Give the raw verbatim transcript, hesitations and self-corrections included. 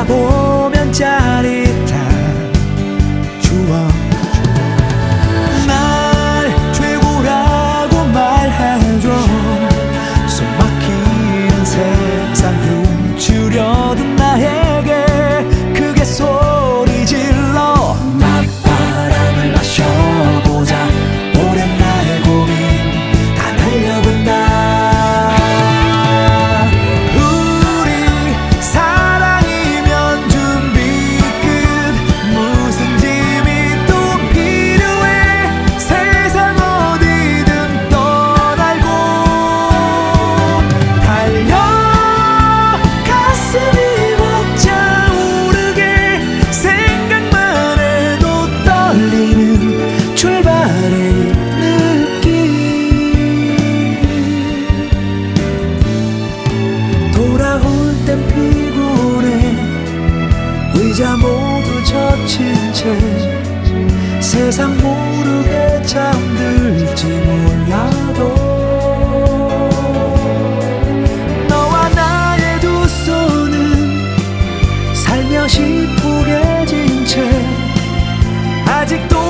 돌아보면 짜릿한 추억. 날 최고라고 말해줘. 숨 막힌 세상 훔치려던 나에게 크게 소리 질러. 맞바람을 마셔보자. 오랜 나의 고민 다 날려본다. 우리 사랑이면 준비 끝. 무슨 짐이 또 필요해. 세상 어디든 떠날고 달려. 가슴이 벅차오르게 생각만 해도 떨리는 출발의 돌아올 땐 피곤해. 의자 모두 젖힌 채 세상 모르게 잠들지 몰라도 너와 나의 두 손은 살며시 포개진 채 아직도